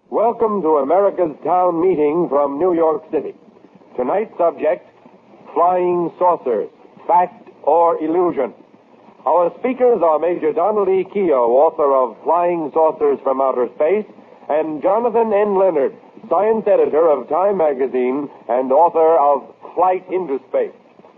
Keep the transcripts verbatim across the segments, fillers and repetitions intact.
Welcome to America's Town Meeting from New York City. Tonight's subject, flying saucers, fact or illusion. Our speakers are Major Donald E. Keough, author of Flying Saucers from Outer Space, and Jonathan N. Leonard, science editor of Time magazine and author of Flight into Space.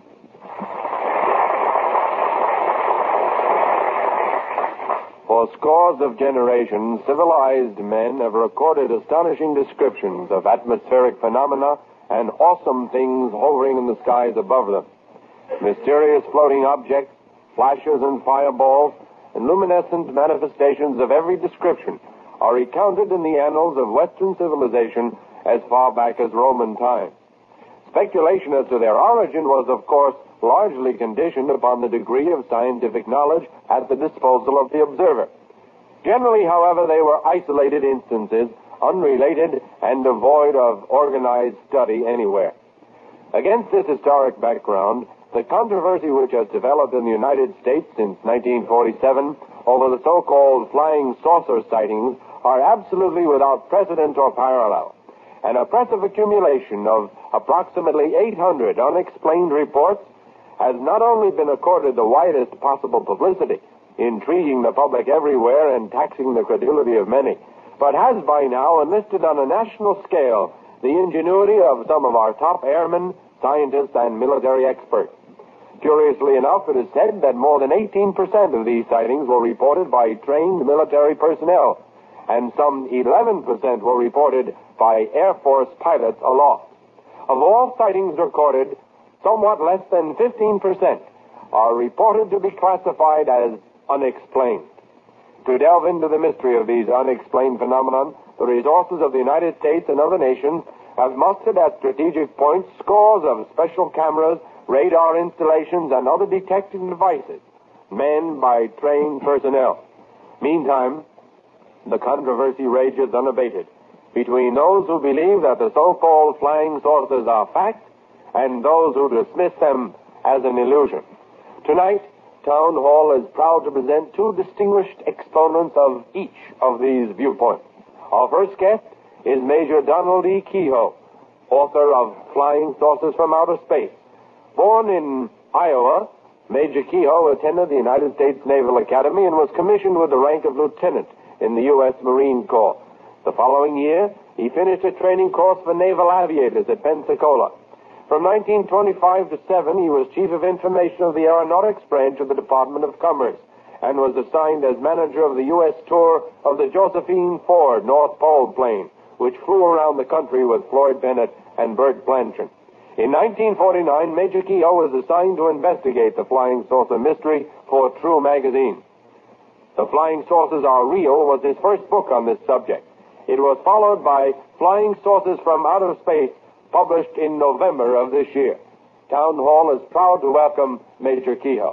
For scores of generations, civilized men have recorded astonishing descriptions of atmospheric phenomena and awesome things hovering in the skies above them. Mysterious floating objects, flashes and fireballs, and luminescent manifestations of every description are recounted in the annals of Western civilization as far back as Roman times. Speculation as to their origin was, of course, largely conditioned upon the degree of scientific knowledge at the disposal of the observer. Generally, however, they were isolated instances, unrelated and devoid of organized study anywhere. Against this historic background, the controversy which has developed in the United States since nineteen forty-seven over the so-called flying saucer sightings are absolutely without precedent or parallel. An oppressive accumulation of approximately eight hundred unexplained reports has not only been accorded the widest possible publicity, intriguing the public everywhere and taxing the credulity of many, but has by now enlisted on a national scale the ingenuity of some of our top airmen, scientists, and military experts. Curiously enough, it is said that more than eighteen percent of these sightings were reported by trained military personnel, and some eleven percent were reported by Air Force pilots aloft. Of all sightings recorded, somewhat less than fifteen percent are reported to be classified as unexplained. To delve into the mystery of these unexplained phenomena, the resources of the United States and other nations have mustered at strategic points scores of special cameras, radar installations, and other detecting devices manned by trained personnel. Meantime, the controversy rages unabated between those who believe that the so-called flying saucers are fact and those who dismiss them as an illusion. Tonight, Town Hall is proud to present two distinguished exponents of each of these viewpoints. Our first guest is Major Donald E. Keough, author of Flying Saucers from Outer Space. Born in Iowa, Major Keough attended the United States Naval Academy and was commissioned with the rank of lieutenant in the U S Marine Corps. The following year, he finished a training course for naval aviators at Pensacola. From nineteen twenty-five to seven, he was Chief of Information of the Aeronautics Branch of the Department of Commerce and was assigned as manager of the U S tour of the Josephine Ford North Pole plane, which flew around the country with Floyd Bennett and Bert Blanchard. In nineteen forty-nine, Major Keough was assigned to investigate the flying saucer mystery for True magazine. The Flying Saucers Are Real was his first book on this subject. It was followed by Flying Saucers from Outer Space, published in November of this year. Town Hall is proud to welcome Major Keough.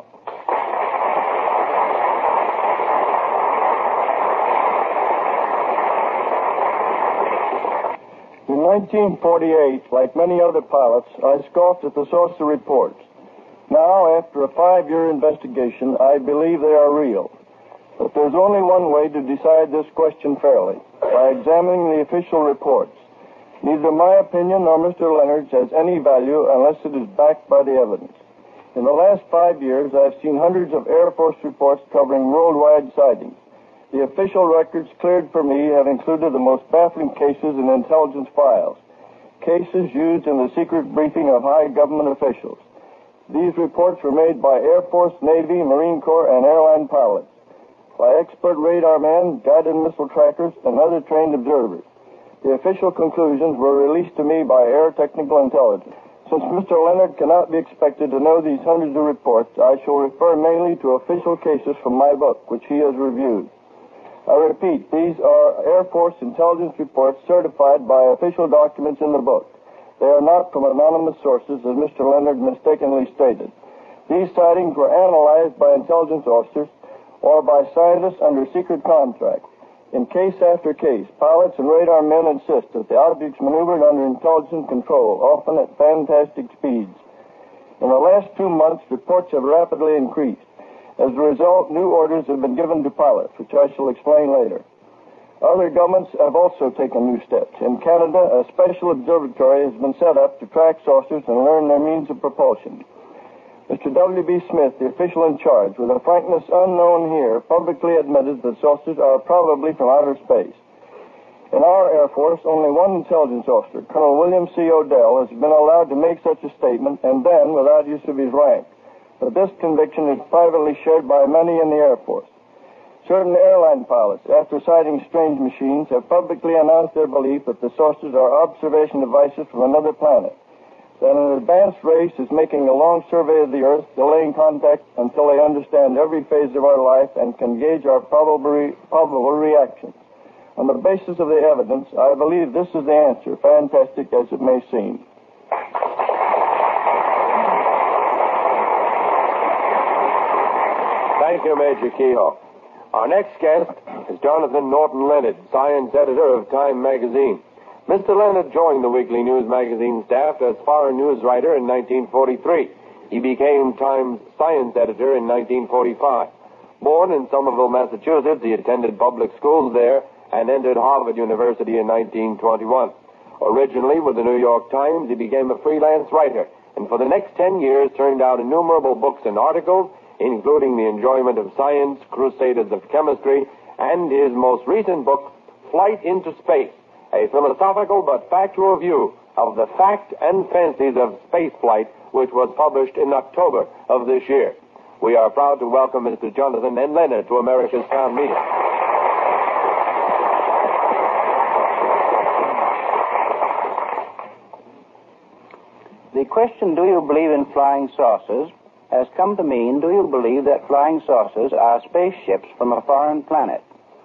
In nineteen forty-eight, like many other pilots, I scoffed at the saucer reports. Now, after a five-year investigation, I believe they are real. But there's only one way to decide this question fairly, by examining the official reports. Neither my opinion nor Mister Leonard's has any value unless it is backed by the evidence. In the last five years, I've seen hundreds of Air Force reports covering worldwide sightings. The official records cleared for me have included the most baffling cases in intelligence files, cases used in the secret briefing of high government officials. These reports were made by Air Force, Navy, Marine Corps, and airline pilots, by expert radar men, guided missile trackers, and other trained observers. The official conclusions were released to me by Air Technical Intelligence. Since Mister Leonard cannot be expected to know these hundreds of reports, I shall refer mainly to official cases from my book, which he has reviewed. I repeat, these are Air Force intelligence reports certified by official documents in the book. They are not from anonymous sources, as Mister Leonard mistakenly stated. These sightings were analyzed by intelligence officers or by scientists under secret contract. In case after case, pilots and radar men insist that the objects maneuvered under intelligent control, often at fantastic speeds. In the last two months, reports have rapidly increased. As a result, new orders have been given to pilots, which I shall explain later. Other governments have also taken new steps. In Canada, a special observatory has been set up to track saucers and learn their means of propulsion. Mister W B Smith, the official in charge, with a frankness unknown here, publicly admitted that saucers are probably from outer space. In our Air Force, only one intelligence officer, Colonel William C. Odell, has been allowed to make such a statement, and then without use of his rank. But this conviction is privately shared by many in the Air Force. Certain airline pilots, after sighting strange machines, have publicly announced their belief that the saucers are observation devices from another planet. That an advanced race is making a long survey of the Earth, delaying contact until they understand every phase of our life and can gauge our probable, re- probable reactions. On the basis of the evidence, I believe this is the answer, fantastic as it may seem. Thank you, Major Kehoe. Our next guest is Jonathan Norton Leonard, science editor of Time magazine. Mister Leonard joined the weekly news magazine staff as foreign news writer in nineteen forty-three. He became Time's science editor in nineteen forty-five. Born in Somerville, Massachusetts, he attended public schools there and entered Harvard University in nineteen twenty-one. Originally with the New York Times, he became a freelance writer, and for the next ten years turned out innumerable books and articles, including The Enjoyment of Science, Crusaders of Chemistry, and his most recent book, Flight into Space, a philosophical but factual view of the fact and fancies of spaceflight, which was published in October of this year. We are proud to welcome Mister Jonathan N. Leonard to America's Town Meeting. The question, do you believe in flying saucers, has come to mean, do you believe that flying saucers are spaceships from a foreign planet?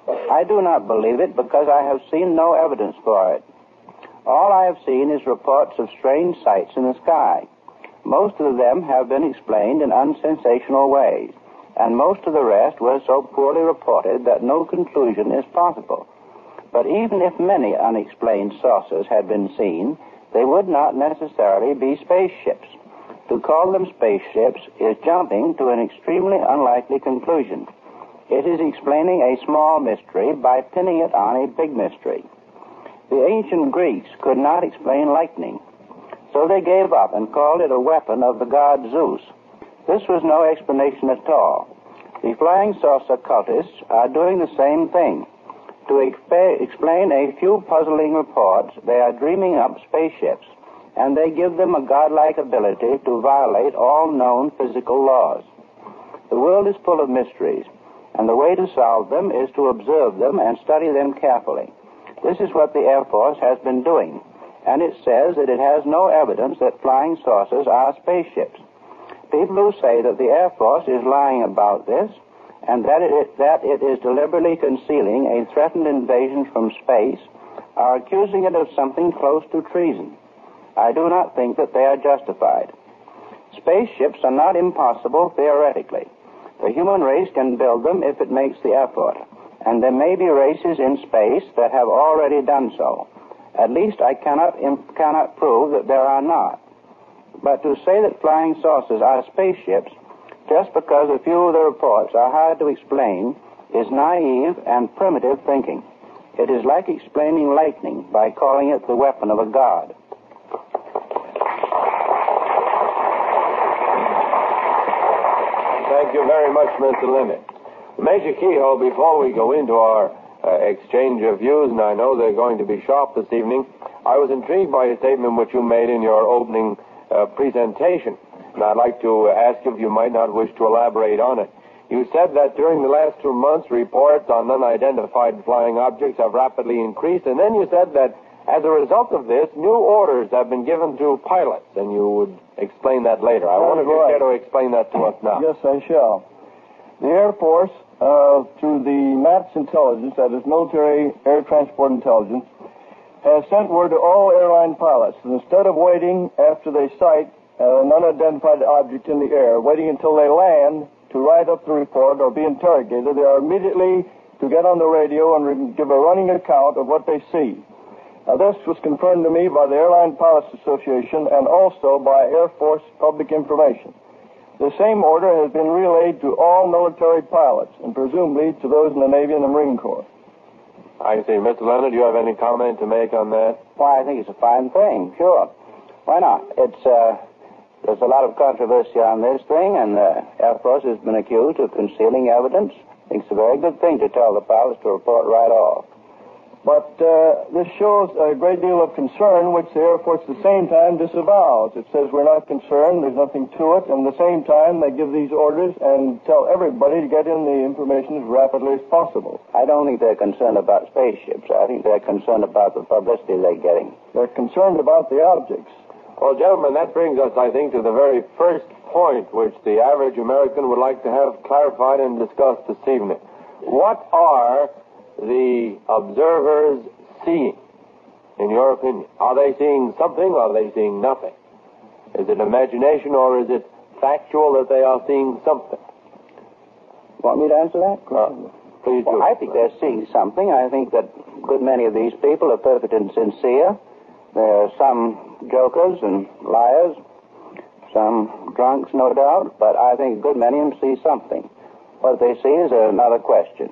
I do not believe it because I have seen no evidence for it. All I have seen is reports of strange sights in the sky. Most of them have been explained in unsensational ways, and most of the rest were so poorly reported that no conclusion is possible. But even if many unexplained saucers had been seen, they would not necessarily be spaceships. To call them spaceships is jumping to an extremely unlikely conclusion. It is explaining a small mystery by pinning it on a big mystery. The ancient Greeks could not explain lightning, so they gave up and called it a weapon of the god Zeus. This was no explanation at all. The flying saucer cultists are doing the same thing. To exp- explain a few puzzling reports, they are dreaming up spaceships, and they give them a godlike ability to violate all known physical laws. The world is full of mysteries, and the way to solve them is to observe them and study them carefully. This is what the Air Force has been doing, and it says that it has no evidence that flying saucers are spaceships. People who say that the Air Force is lying about this, and that it, that it is deliberately concealing a threatened invasion from space, are accusing it of something close to treason. I do not think that they are justified. Spaceships are not impossible theoretically. The human race can build them if it makes the effort, and there may be races in space that have already done so. At least I cannot, cannot prove that there are not. But to say that flying saucers are spaceships, just because a few of the reports are hard to explain, is naive and primitive thinking. It is like explaining lightning by calling it the weapon of a god. Thank you very much, Mister Leonard. Major Kehoe, before we go into our uh, exchange of views, and I know they're going to be sharp this evening, I was intrigued by a statement which you made in your opening uh, presentation, and I'd like to ask if you might not wish to elaborate on it. You said that during the last two months, reports on unidentified flying objects have rapidly increased, and then you said that as a result of this, new orders have been given to pilots, and you would explain that later. I wonder if you care to explain that to us now. Yes, I shall. The Air Force, uh, through the MATS intelligence, that is Military Air Transport Intelligence, has sent word to all airline pilots that instead of waiting after they sight uh, an unidentified object in the air, waiting until they land to write up the report or be interrogated, they are immediately to get on the radio and re- give a running account of what they see. Now, this was confirmed to me by the Airline Pilots Association and also by Air Force Public Information. The same order has been relayed to all military pilots and presumably to those in the Navy and the Marine Corps. I see. Mister Leonard, do you have any comment to make on that? Why, I think it's a fine thing, sure. Why not? It's, uh, there's a lot of controversy on this thing, and the Air Force has been accused of concealing evidence. I think it's a very good thing to tell the pilots to report right off. But uh, this shows a great deal of concern, which the Air Force at the same time disavows. It says we're not concerned, there's nothing to it, and at the same time they give these orders and tell everybody to get in the information as rapidly as possible. I don't think they're concerned about spaceships. I think they're concerned about the publicity they're getting. They're concerned about the objects. Well, gentlemen, that brings us, I think, to the very first point which the average American would like to have clarified and discussed this evening. What are the observers seeing, in your opinion? Are they seeing something or are they seeing nothing? Is it imagination or is it factual that they are seeing something? Want me to answer that? Uh, please well, do. I think they're seeing something. I think that a good many of these people are perfect and sincere. There are some jokers and liars, some drunks, no doubt, but I think a good many of them see something. What they see is another question.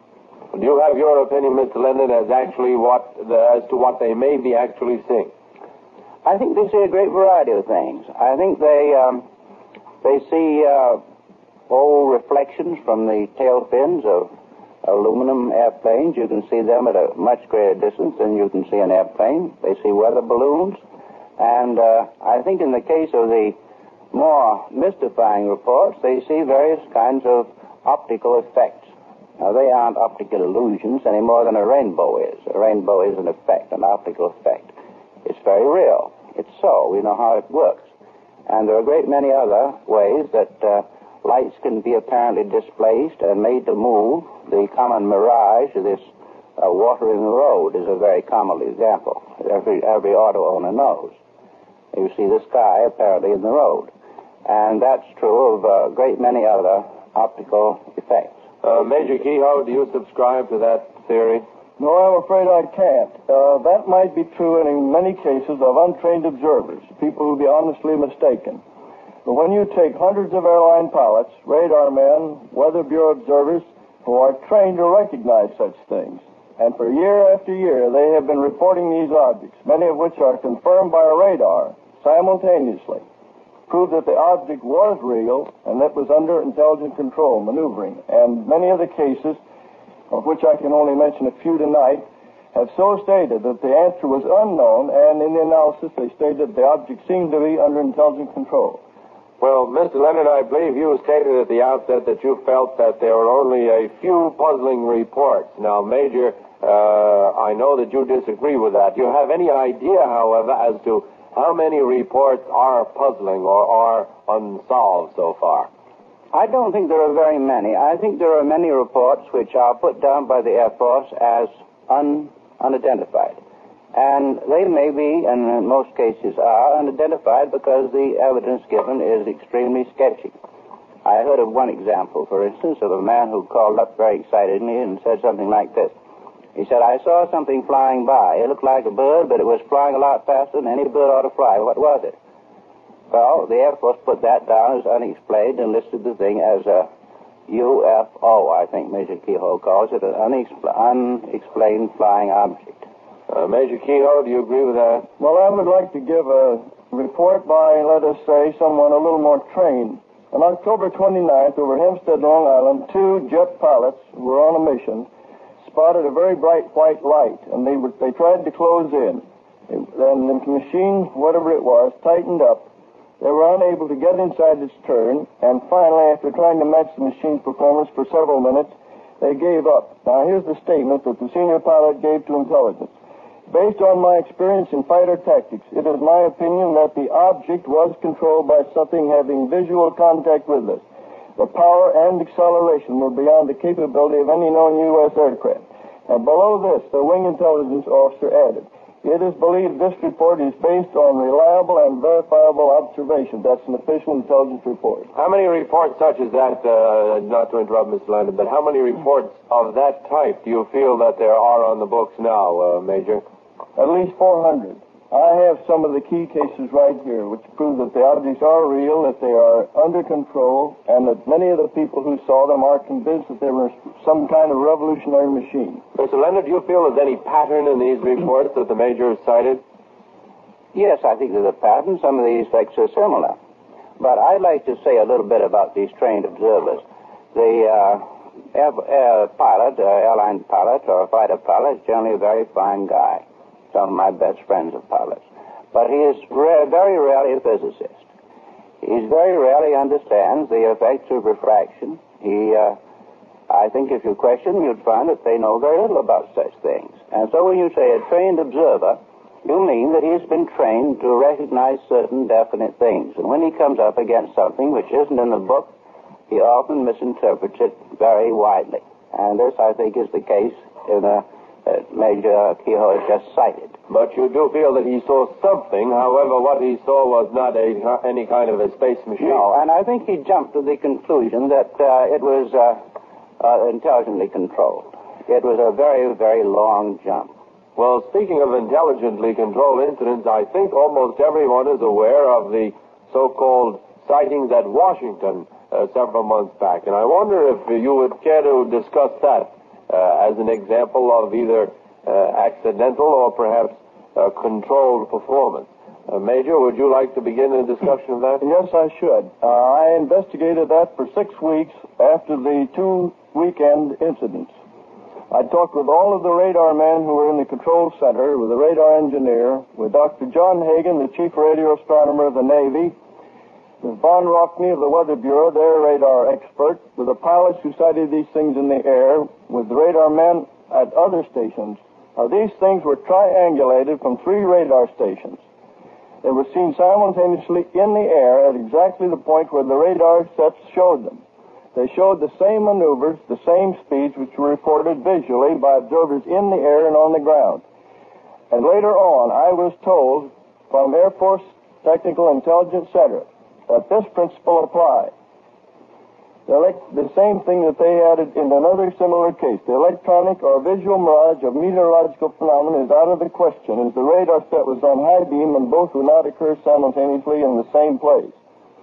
Do you have your opinion, Mister Leonard, as actually what the, as to what they may be actually seeing? I think they see a great variety of things. I think they um, they see uh, old reflections from the tail fins of aluminum airplanes. You can see them at a much greater distance than you can see an airplane. They see weather balloons, and uh, I think in the case of the more mystifying reports, they see various kinds of optical effects. Now, they aren't optical illusions any more than a rainbow is. A rainbow is an effect, an optical effect. It's very real. It's so. We know how it works. And there are a great many other ways that uh, lights can be apparently displaced and made to move. The common mirage of this uh, water in the road is a very common example. Every, every auto owner knows. You see the sky apparently in the road. And that's true of a great many other optical effects. Uh, Major Kehoe, do you subscribe to that theory? No, I'm afraid I can't. Uh, that might be true in many cases of untrained observers, people who be honestly mistaken. But when you take hundreds of airline pilots, radar men, Weather Bureau observers, who are trained to recognize such things, and for year after year they have been reporting these objects, many of which are confirmed by a radar simultaneously, prove that the object was real and that was under intelligent control, maneuvering. And many of the cases, of which I can only mention a few tonight, have so stated that the answer was unknown, and in the analysis they stated the object seemed to be under intelligent control. Well, Mister Leonard, I believe you stated at the outset that you felt that there were only a few puzzling reports. Now, Major, uh, I know that you disagree with that. Do you have any idea, however, as to how many reports are puzzling or are unsolved so far? I don't think there are very many. I think there are many reports which are put down by the Air Force as un, unidentified. And they may be, and in most cases are, unidentified because the evidence given is extremely sketchy. I heard of one example, for instance, of a man who called up very excitedly and said something like this. He said, I saw something flying by. It looked like a bird, but it was flying a lot faster than any bird ought to fly. What was it? Well, the Air Force put that down as unexplained and listed the thing as a U F O, I think Major Kehoe calls it, an unexpl- unexplained flying object. Uh, Major Kehoe, do you agree with that? Well, I would like to give a report by, let us say, someone a little more trained. On October twenty-ninth, over Hempstead, Long Island, two jet pilots who were on a mission spotted a very bright white light, and they were, they tried to close in. And the machine, whatever it was, tightened up. They were unable to get inside its turn, and finally, after trying to match the machine's performance for several minutes, they gave up. Now, here's the statement that the senior pilot gave to intelligence. Based on my experience in fighter tactics, it is my opinion that the object was controlled by something having visual contact with us. The power and acceleration were beyond the capability of any known U S aircraft. And below this, the wing intelligence officer added, it is believed this report is based on reliable and verifiable observations. That's an official intelligence report. How many reports such as that, uh, not to interrupt Mister Leonard, but how many reports of that type do you feel that there are on the books now, uh, Major? At least four hundred. I have some of the key cases right here, which prove that the objects are real, that they are under control, and that many of the people who saw them are convinced that they were some kind of revolutionary machine. Mister Leonard, do you feel there's any pattern in these reports that the Major has cited? Yes, I think there's a pattern. Some of these effects are similar. But I'd like to say a little bit about these trained observers. The uh, air, air pilot, uh, airline pilot, or a fighter pilot is generally a very fine guy. Some of my best friends are pilots. But he is re- very rarely a physicist. He very rarely understands the effects of refraction. He, uh, I think if you question, you'd find that they know very little about such things. And so when you say a trained observer, you mean that he's been trained to recognize certain definite things. And when he comes up against something which isn't in the book, he often misinterprets it very widely. And this, I think, is the case in a Uh, Major Kehoe has just cited. But you do feel that he saw something, however, what he saw was not a, any kind of a space machine. No, and I think he jumped to the conclusion that uh, it was uh, uh, intelligently controlled. It was a very, very long jump. Well, speaking of intelligently controlled incidents, I think almost everyone is aware of the so-called sightings at Washington uh, several months back. And I wonder if you would care to discuss that Uh, as an example of either uh, accidental or perhaps uh, controlled performance. Uh, Major, would you like to begin a discussion of that? Yes, I should. Uh, I investigated that for six weeks after the two weekend incidents. I talked with all of the radar men who were in the control center, with the radar engineer, with Doctor John Hagen, the chief radio astronomer of the Navy, with Von Rockney of the Weather Bureau, their radar expert, with the pilots who sighted these things in the air, with the radar men at other stations. Now, these things were triangulated from three radar stations. They were seen simultaneously in the air at exactly the point where the radar sets showed them. They showed the same maneuvers, the same speeds, which were reported visually by observers in the air and on the ground. And later on, I was told from Air Force Technical Intelligence Center that this principle applied. The, elect- the same thing that they added in another similar case. The electronic or visual mirage of meteorological phenomena is out of the question, as the radar set was on high beam and both would not occur simultaneously in the same place.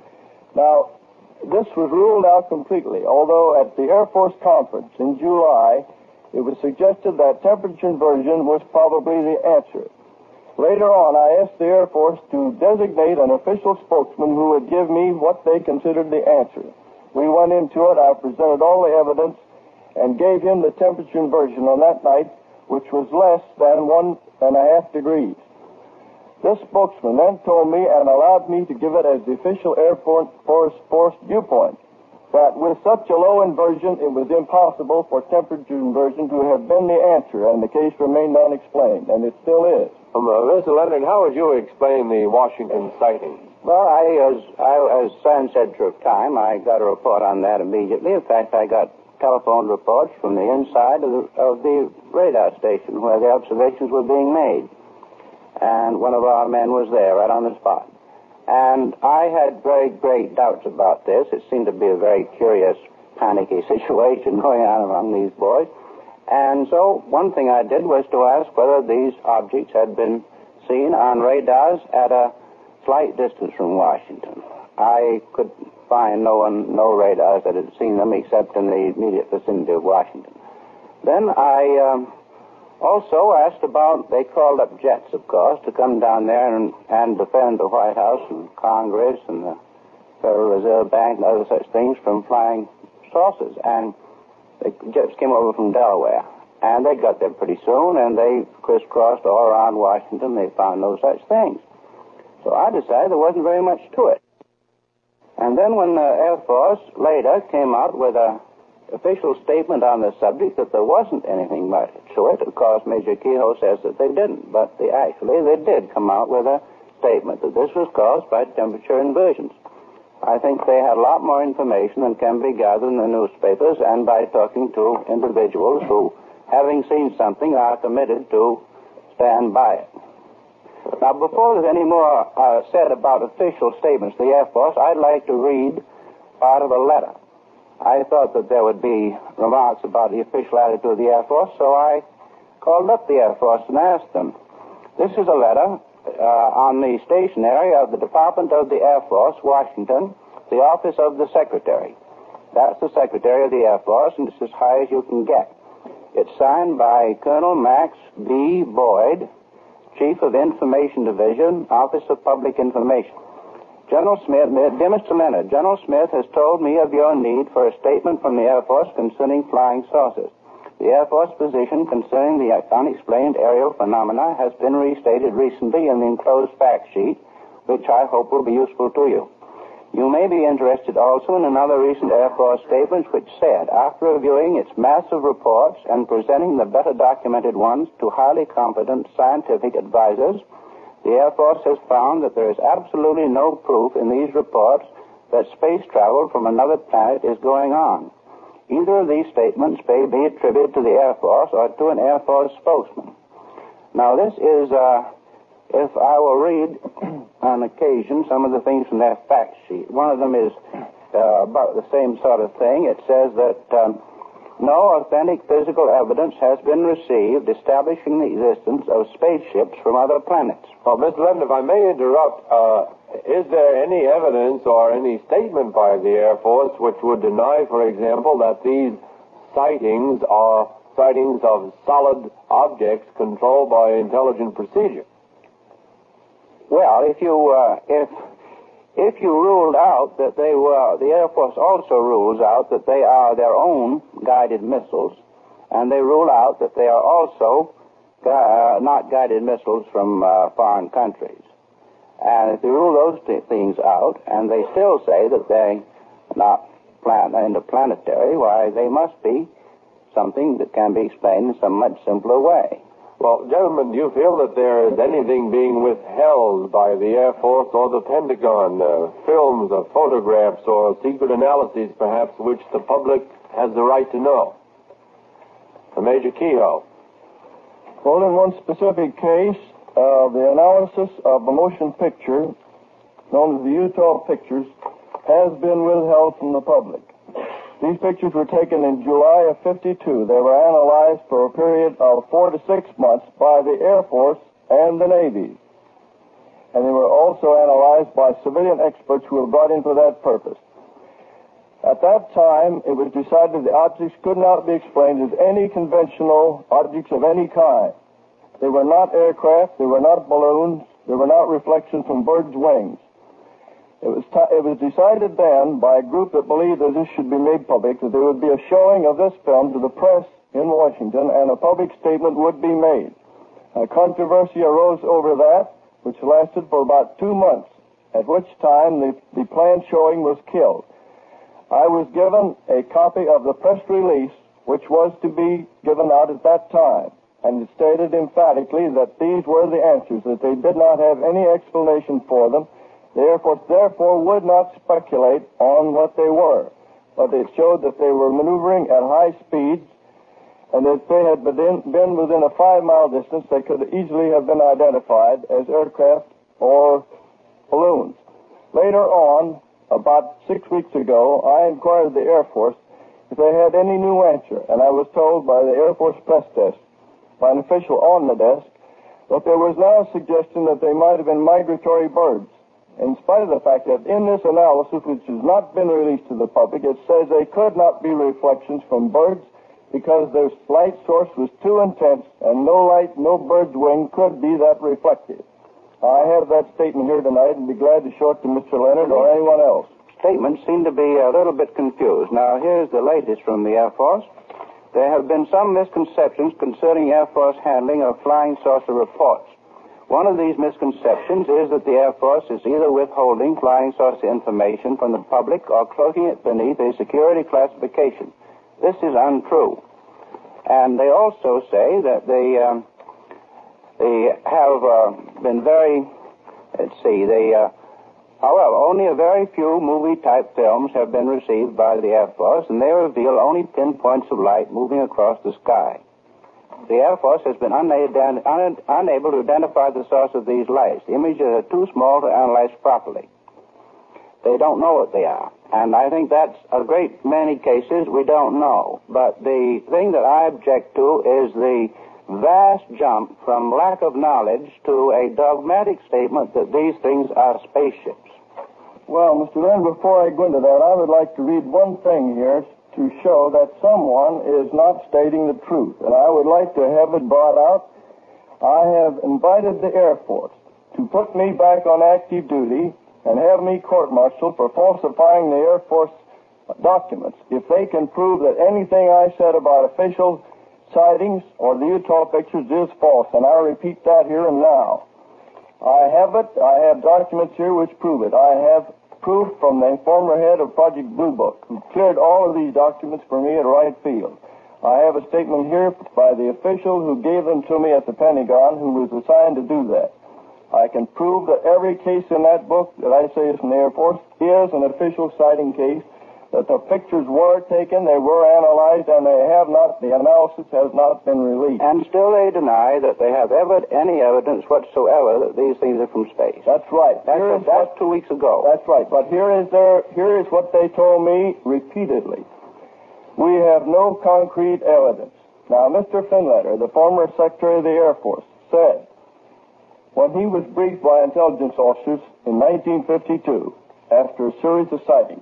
Now, this was ruled out completely, although at the Air Force conference in July, it was suggested that temperature inversion was probably the answer. Later on, I asked the Air Force to designate an official spokesman who would give me what they considered the answer. We went into it. I presented all the evidence and gave him the temperature inversion on that night, which was less than one and a half degrees. This spokesman then told me and allowed me to give it as the official Air Force, Force viewpoint, that with such a low inversion, it was impossible for temperature inversion to have been the answer, and the case remained unexplained, and it still is. Um, uh, Mister Leonard, how would you explain the Washington sighting? Well, I, as, I, as Sam said of time, I got a report on that immediately. In fact, I got telephone reports from the inside of the, of the radar station where the observations were being made. And one of our men was there right on the spot. And I had very great doubts about this. It seemed to be a very curious, panicky situation going on among these boys. And so one thing I did was to ask whether these objects had been seen on radars at a slight distance from Washington. I could find no one, no radars that had seen them except in the immediate vicinity of Washington. Then I um, also asked about, they called up jets, of course, to come down there and, and defend the White House and Congress and the Federal Reserve Bank and other such things from flying saucers. And the jets came over from Delaware, and they got there pretty soon, and they crisscrossed all around Washington. They found no such things. So I decided there wasn't very much to it. And then when the Air Force later came out with a official statement on the subject that there wasn't anything much to it, of course, Major Kehoe says that they didn't, but they actually, they did come out with a statement that this was caused by temperature inversions. I think they had a lot more information than can be gathered in the newspapers and by talking to individuals who, having seen something, are committed to stand by it. Now, before there's any more uh, said about official statements of the Air Force, I'd like to read part of a letter. I thought that there would be remarks about the official attitude of the Air Force, so I called up the Air Force and asked them. This is a letter uh, on the stationery of the Department of the Air Force, Washington, the Office of the Secretary. That's the Secretary of the Air Force, and it's as high as you can get. It's signed by Colonel Max B. Boyd, Chief of Information Division, Office of Public Information. General Smith, dear Mister Leonard, General Smith has told me of your need for a statement from the Air Force concerning flying saucers. The Air Force position concerning the unexplained aerial phenomena has been restated recently in the enclosed fact sheet, which I hope will be useful to you. You may be interested also in another recent Air Force statement which said, after reviewing its massive reports and presenting the better documented ones to highly competent scientific advisors, the Air Force has found that there is absolutely no proof in these reports that space travel from another planet is going on. Either of these statements may be attributed to the Air Force or to an Air Force spokesman. Now this is, uh, if I will read on occasion some of the things from their fact sheet. One of them is uh, about the same sort of thing. It says that um, no authentic physical evidence has been received establishing the existence of spaceships from other planets. Well, Mister Leonard, if I may interrupt, uh, is there any evidence or any statement by the Air Force which would deny, for example, that these sightings are sightings of solid objects controlled by intelligent procedure? Well, if you uh, if if you ruled out that they were, the Air Force also rules out that they are their own guided missiles, and they rule out that they are also uh, not guided missiles from uh, foreign countries. And if you rule those th- things out, and they still say that they're not plan- interplanetary, why, they must be something that can be explained in some much simpler way. Well, gentlemen, do you feel that there is anything being withheld by the Air Force or the Pentagon, uh, films or photographs or secret analyses, perhaps, which the public has the right to know? Uh, Major Kehoe. Well, in one specific case, uh, the analysis of a motion picture, known as the Utah Pictures, has been withheld from the public. These pictures were taken in July of fifty-two. They were analyzed for a period of four to six months by the Air Force and the Navy. And they were also analyzed by civilian experts who were brought in for that purpose. At that time, it was decided the objects could not be explained as any conventional objects of any kind. They were not aircraft, they were not balloons, they were not reflections from birds' wings. It was, t- it was decided then by a group that believed that this should be made public that there would be a showing of this film to the press in Washington and a public statement would be made. A controversy arose over that, which lasted for about two months, at which time the, the planned showing was killed. I was given a copy of the press release, which was to be given out at that time, and it stated emphatically that these were the answers, that they did not have any explanation for them. The Air Force, therefore, would not speculate on what they were, but it showed that they were maneuvering at high speeds, and if they had been, been within a five-mile distance, they could easily have been identified as aircraft or balloons. Later on, about six weeks ago, I inquired the Air Force if they had any new answer, and I was told by the Air Force press desk, by an official on the desk, that there was now a suggestion that they might have been migratory birds. In spite of the fact that in this analysis, which has not been released to the public, it says they could not be reflections from birds because their light source was too intense and no light, no bird's wing could be that reflective. I have that statement here tonight and be glad to show it to Mister Leonard or anyone else. Statements seem to be a little bit confused. Now, here's the latest from the Air Force. There have been some misconceptions concerning Air Force handling of flying saucer reports. One of these misconceptions is that the Air Force is either withholding flying saucer information from the public or cloaking it beneath a security classification. This is untrue. And they also say that they, um, they have uh, been very, let's see, they, uh, however, only a very few movie-type films have been received by the Air Force, and they reveal only pinpoints of light moving across the sky. The Air Force has been una- un- unable to identify the source of these lights. The images are too small to analyze properly. They don't know what they are. And I think that's a great many cases we don't know. But the thing that I object to is the vast jump from lack of knowledge to a dogmatic statement that these things are spaceships. Well, Mister Leonard, before I go into that, I would like to read one thing here to show that someone is not stating the truth, and I would like to have it brought out. I have invited the Air Force to put me back on active duty and have me court-martialed for falsifying the Air Force documents if they can prove that anything I said about official sightings or the Utah pictures is false, and I repeat that here and now. I have it. I have documents here which prove it. I have proof from the former head of Project Blue Book, who cleared all of these documents for me at Wright Field. I have a statement here by the official who gave them to me at the Pentagon, who was assigned to do that. I can prove that every case in that book that I say is from the Air Force is an official sighting case, that the pictures were taken, they were analyzed, and they have not, the analysis has not been released. And still they deny that they have ever any evidence whatsoever that these things are from space. That's right. That's, a, that's what, two weeks ago. That's right. But here is their, here is what they told me repeatedly. We have no concrete evidence. Now, Mister Finletter, the former Secretary of the Air Force, said, when he was briefed by intelligence officers in nineteen fifty-two, after a series of sightings,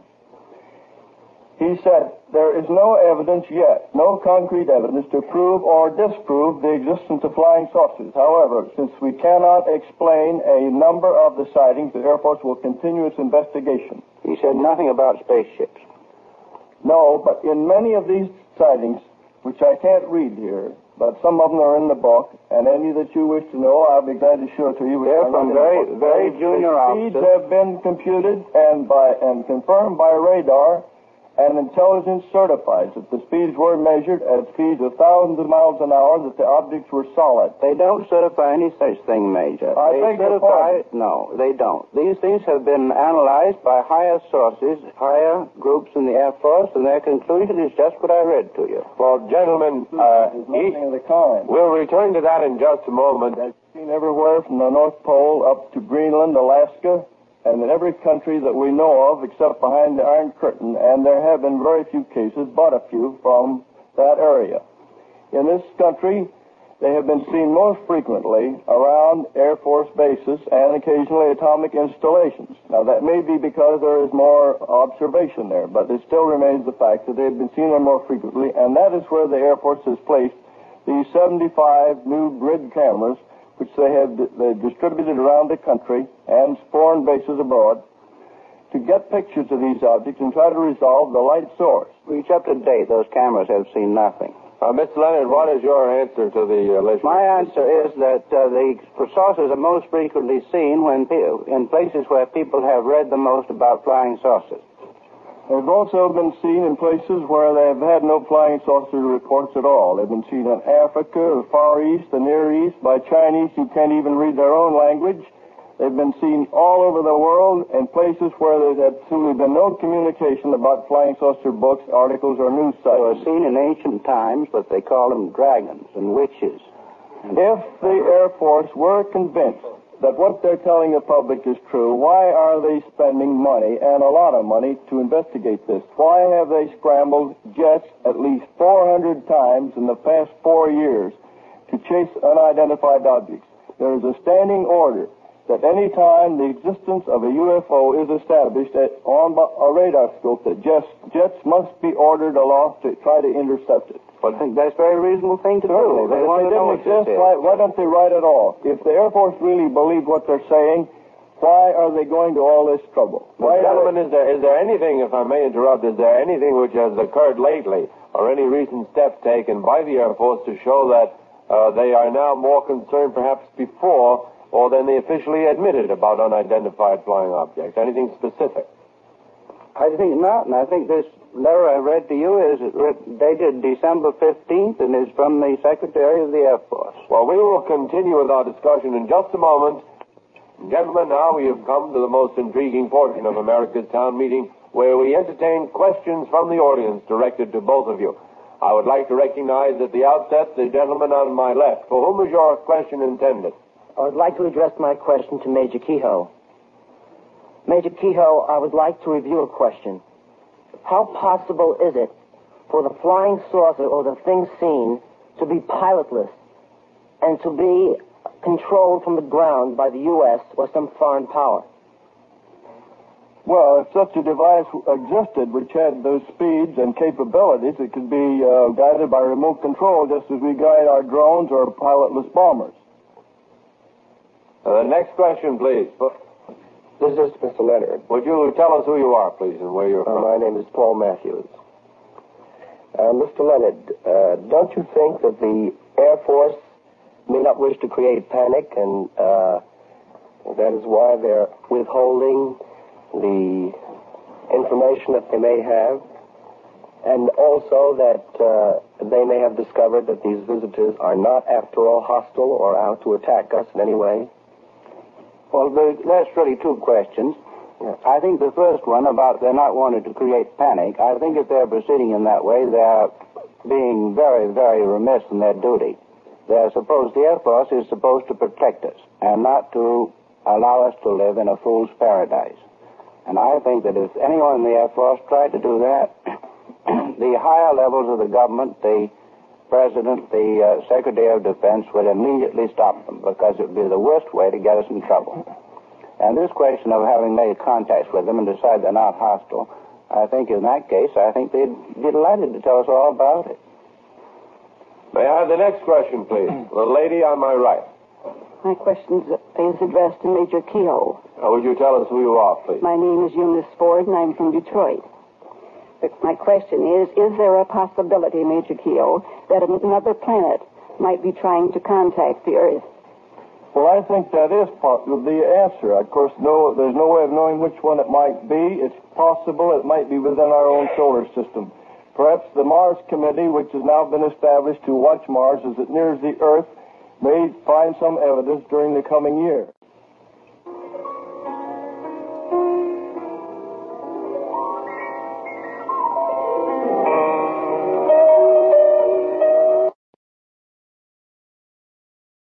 he said, there is no evidence yet, no concrete evidence to prove or disprove the existence of flying saucers. However, since we cannot explain a number of the sightings, the Air Force will continue its investigation. He said nothing about spaceships. No, but in many of these sightings, which I can't read here, but some of them are in the book, and any that you wish to know, I'll be glad to show it to you. They're from very, very junior officers. The speeds have been computed and by and confirmed by radar, and intelligence certifies that the speeds were measured at speeds of thousands of miles an hour, that the objects were solid. They don't certify any such thing, Major. I they beg your certify, pardon. no, they don't. These things have been analyzed by higher sources, higher groups in the Air Force, and their conclusion is just what I read to you. Well, gentlemen, uh, There's nothing of the kind. we'll return to that in just a moment. It's seen everywhere from the North Pole up to Greenland, Alaska, and in every country that we know of except behind the Iron Curtain, and there have been very few cases, but a few, from that area. In this country, they have been seen most frequently around Air Force bases and occasionally atomic installations. Now, that may be because there is more observation there, but it still remains the fact that they have been seen there more frequently, and that is where the Air Force has placed these seventy-five new grid cameras, which they have they distributed around the country and foreign bases abroad, to get pictures of these objects and try to resolve the light source. Reach up to date, those cameras have seen nothing. Uh, Mister Leonard, what is your answer to the uh, listener? My answer is that uh, the saucers are most frequently seen when pe- in places where people have read the most about flying saucers. They've also been seen in places where they've had no flying saucer reports at all. They've been seen in Africa, the Far East, the Near East, by Chinese who can't even read their own language. They've been seen all over the world in places where there's absolutely been no communication about flying saucer books, articles, or news sites. They were seen in ancient times, but they call them dragons and witches. If the Air Force were convinced that what they're telling the public is true, why are they spending money, and a lot of money, to investigate this? Why have they scrambled jets at least four hundred times in the past four years to chase unidentified objects? There is a standing order that any time the existence of a U F O is established at, on a radar scope, that jets, jets must be ordered aloft to try to intercept it. But I think that's a very reasonable thing to do. They They if want they to know didn't what exist, this is. why, why don't they write it all? If the Air Force really believed what they're saying, why are they going to all this trouble? Why Well, are gentlemen, is there, is there anything, if I may interrupt, is there anything which has occurred lately, or any recent steps taken by the Air Force to show that uh, they are now more concerned perhaps before or than they officially admitted about unidentified flying objects? Anything specific? I think not, and I think this letter I read to you is dated December fifteenth and is from the Secretary of the Air Force. Well, we will continue with our discussion in just a moment. Gentlemen, now we have come to the most intriguing portion of America's Town Meeting, where we entertain questions from the audience directed to both of you. I would like to recognize at the outset the gentleman on my left. For whom is your question intended? I would like to address my question to Major Kehoe. Major Kehoe, I would like to review a question. How possible is it for the flying saucer or the thing seen to be pilotless and to be controlled from the ground by the U S or some foreign power? Well, if such a device existed which had those speeds and capabilities, it could be uh, guided by remote control just as we guide our drones or pilotless bombers. Uh, the next question, please. This is Mister Leonard. Would you tell us who you are, please, and where you're Uh, from? my name is Paul Matthews. Uh, Mister Leonard, uh, don't you think that the Air Force may not wish to create panic, and uh, that is why they're withholding the information that they may have, and also that uh, they may have discovered that these visitors are not, after all, hostile or out to attack us in any way? Well, there- that's really two questions. I think the first one about they're not wanting to create panic, I think if they're proceeding in that way, they're being very, very remiss in their duty. They're supposed, the Air Force is supposed to protect us and not to allow us to live in a fool's paradise. And I think that if anyone in the Air Force tried to do that, the higher levels of the government, the President, the uh, Secretary of Defense, would immediately stop them because it would be the worst way to get us in trouble. And this question of having made contacts with them and decide they're not hostile, I think in that case, I think they'd be delighted to tell us all about it. May I have the next question, please? The lady on my right. My question is addressed to Major Kehoe. Uh, would you tell us who you are, please? My name is Eunice Ford, and I'm from Detroit. My question is, is there a possibility, Major Kehoe, that another planet might be trying to contact the Earth? Well, I think that is po- the answer. Of course, no, there's no way of knowing which one it might be. It's possible it might be within our own solar system. Perhaps the Mars Committee, which has now been established to watch Mars as it nears the Earth, may find some evidence during the coming year.